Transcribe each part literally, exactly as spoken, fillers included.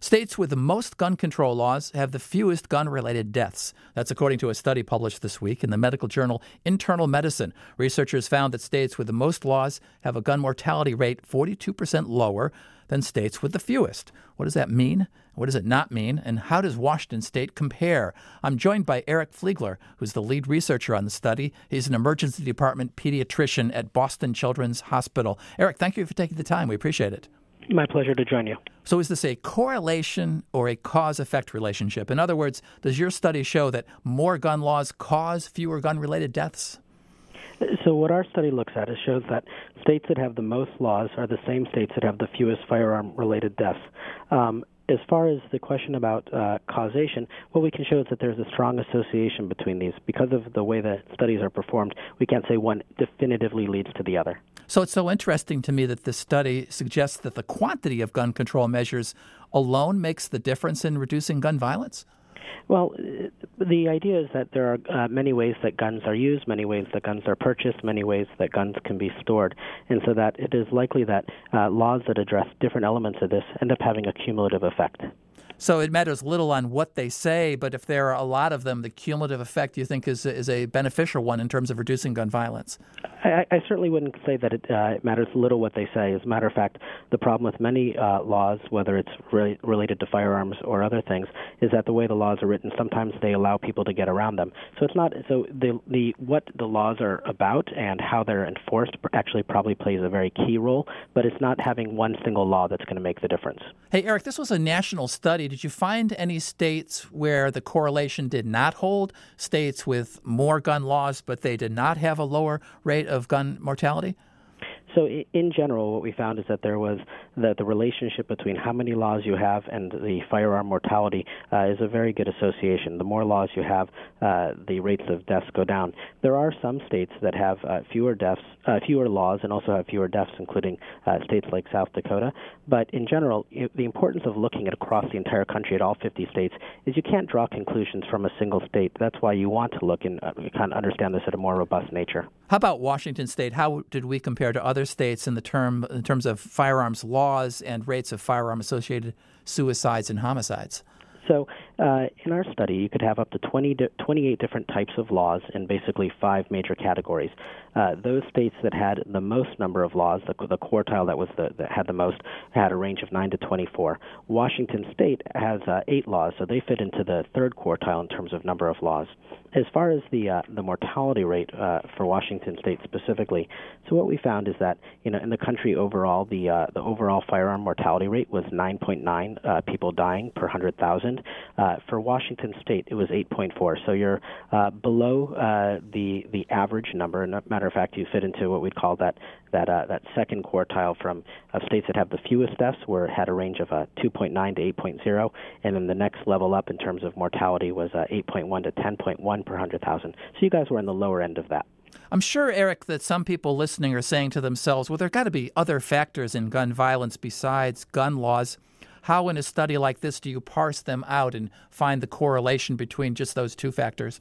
States with the most gun control laws have the fewest gun-related deaths. That's according to a study published this week in the medical journal Internal Medicine. Researchers found that states with the most laws have a gun mortality rate forty-two percent lower than states with the fewest. What does that mean? What does it not mean? And how does Washington State compare? I'm joined by Eric Fliegler, who's the lead researcher on the study. He's an emergency department pediatrician at Boston Children's Hospital. Eric, thank you for taking the time. We appreciate it. My pleasure to join you. So is this a correlation or a cause-effect relationship? In other words, does your study show that more gun laws cause fewer gun-related deaths? So what our study looks at is shows that states that have the most laws are the same states that have the fewest firearm-related deaths. Um, As far as the question about uh, causation, what we can show is that there's a strong association between these. Because of the way that studies are performed, we can't say one definitively leads to the other. So it's so interesting to me that this study suggests that the quantity of gun control measures alone makes the difference in reducing gun violence? Well, the idea is that there are uh, many ways that guns are used, many ways that guns are purchased, many ways that guns can be stored, and so that it is likely that uh, laws that address different elements of this end up having a cumulative effect. So it matters little on what they say, but if there are a lot of them, the cumulative effect, you think, is is a beneficial one in terms of reducing gun violence? I, I certainly wouldn't say that it, uh, it matters little what they say. As a matter of fact, the problem with many uh, laws, whether it's re- related to firearms or other things, is that the way the laws are written, sometimes they allow people to get around them. So it's not so the the what the laws are about and how they're enforced actually probably plays a very key role, but it's not having one single law that's going to make the difference. Hey, Eric, this was a national study. Did you find any states where the correlation did not hold, states with more gun laws, but they did not have a lower rate of gun mortality? So in general, what we found is that there was that the relationship between how many laws you have and the firearm mortality uh, is a very good association. The more laws you have, uh, the rates of deaths go down. There are some states that have uh, fewer deaths, uh, fewer laws, and also have fewer deaths, including uh, states like South Dakota. But in general, it, the importance of looking at across the entire country at all fifty states is you can't draw conclusions from a single state. That's why you want to look and uh, kind of understand this at a more robust nature. How about Washington State? How did we compare to other states in the term in terms of firearms laws and rates of firearm-associated suicides and homicides? So uh, in our study, you could have up to twenty, twenty-eight different types of laws in basically five major categories. Uh, those states that had the most number of laws, the, the quartile that was the, that had the most, had a range of nine to twenty-four. Washington State has uh, eight laws, so they fit into the third quartile in terms of number of laws. As far as the uh, the mortality rate uh, for Washington State specifically, so what we found is that you know in the country overall, the uh, the overall firearm mortality rate was nine point nine uh, people dying per one hundred thousand. Uh, for Washington State, it was eight point four. So you're uh, below uh, the the average number. And matter of fact, you fit into what we'd call that that uh, that second quartile from uh, states that have the fewest deaths, where it had a range of uh, two point nine to eight point zero, and then the next level up in terms of mortality was uh, eight point one to ten point one per one hundred thousand. So you guys were in the lower end of that. I'm sure, Eric, that some people listening are saying to themselves, well, there got to be other factors in gun violence besides gun laws. How in a study like this do you parse them out and find the correlation between just those two factors?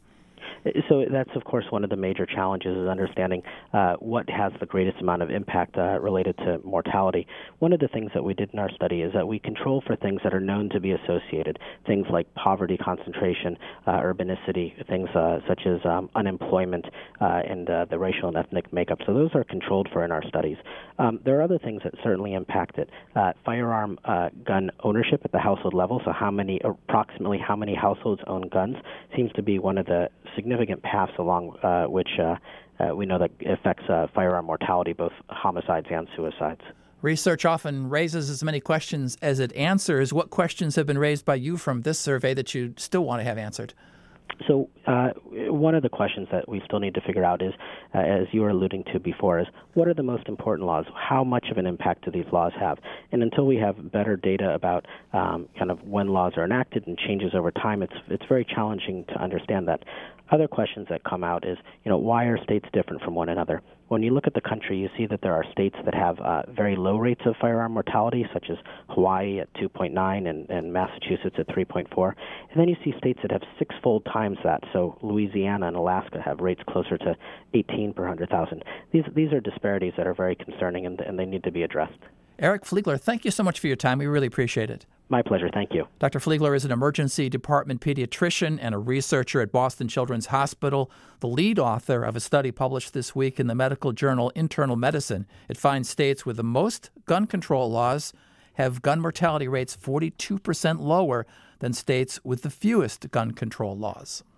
So that's, of course, one of the major challenges is understanding uh, what has the greatest amount of impact uh, related to mortality. One of the things that we did in our study is that we control for things that are known to be associated, things like poverty concentration, uh, urbanicity, things uh, such as um, unemployment uh, and uh, the racial and ethnic makeup. So those are controlled for in our studies. Um, there are other things that certainly impact it. Uh, firearm uh, gun ownership at the household level, so how many, approximately how many households own guns, seems to be one of the significant paths along uh, which uh, uh, we know that affects uh, firearm mortality, both homicides and suicides. Research often raises as many questions as it answers. What questions have been raised by you from this survey that you still want to have answered? So uh, one of the questions that we still need to figure out is, uh, as you were alluding to before, is what are the most important laws? How much of an impact do these laws have? And until we have better data about um, kind of when laws are enacted and changes over time, it's it's very challenging to understand that. Other questions that come out is, you know, why are states different from one another? When you look at the country, you see that there are states that have uh, very low rates of firearm mortality, such as Hawaii at two point nine and, and Massachusetts at three point four. And then you see states that have six-fold times that. So Louisiana and Alaska have rates closer to eighteen per one hundred thousand. These these are disparities that are very concerning, and, and they need to be addressed. Eric Fliegler, thank you so much for your time. We really appreciate it. My pleasure. Thank you. Doctor Fliegler is an emergency department pediatrician and a researcher at Boston Children's Hospital, the lead author of a study published this week in the medical journal Internal Medicine. It finds states with the most gun control laws have gun mortality rates forty-two percent lower than states with the fewest gun control laws.